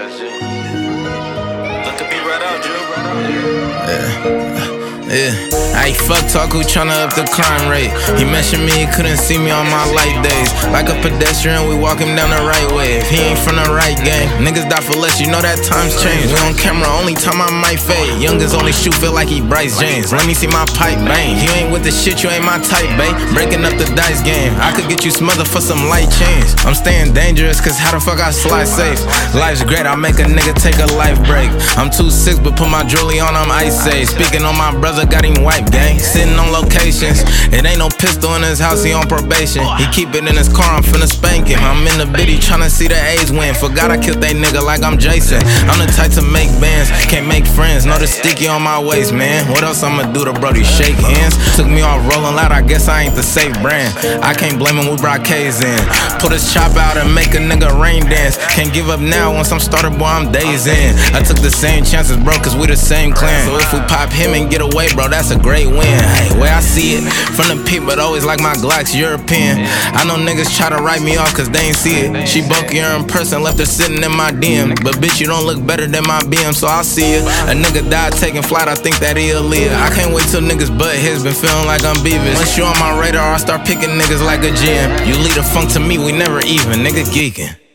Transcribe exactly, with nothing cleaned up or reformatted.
Yeah. Yeah, I fuck talk who tryna up the crime rate. He mentioned me, he couldn't see me on my light days. Like a pedestrian, we walk him down the right way. If he ain't from the right game, niggas die for less, you know that times change. We on camera, only time I might fade. Youngers only shoot, feel like he Bryce James. Let me see my pipe bang. You ain't with the shit, you ain't my type, babe. Breaking up the dice game, I could get you smothered for some light change. I'm staying dangerous, cause how the fuck I slide safe? Life's great, I make a nigga take a life break. I'm two six, but put my jewelry on, I'm ice safe. Speaking on my brother, got him wiped, gang. Sitting on locations. It ain't no pistol in his house, he on probation. He keep it in his car, I'm finna spank him. I'm in the biddy tryna see the A's win. Forgot I killed that nigga like I'm Jason. I'm the type to make bands, can't make friends. Know the sticky on my waist, man. What else I'ma do to brody? Shake hands. Took me off rolling loud, I guess I ain't the safe brand. I can't blame him, we brought K's in. Put his chop out and make a nigga rain dance. Can't give up now, once I'm started, boy, I'm days in. I took the same chances, bro, cause we the same clan. So if we pop him and get away, bro, that's a great win. Hey, way I see it, from the peep, but always like my Glocks European. I know niggas try to write me off cause they ain't see it. She bulkier in person, left her sitting in my D M. But bitch, you don't look better than my B M, so I see it. A nigga died taking flight, I think that he'll live. I can't wait till niggas butt hits, been feeling like I'm Beavis. Once you on my radar, I start picking niggas like a gym. You lead a funk to me, we never even, nigga geeking.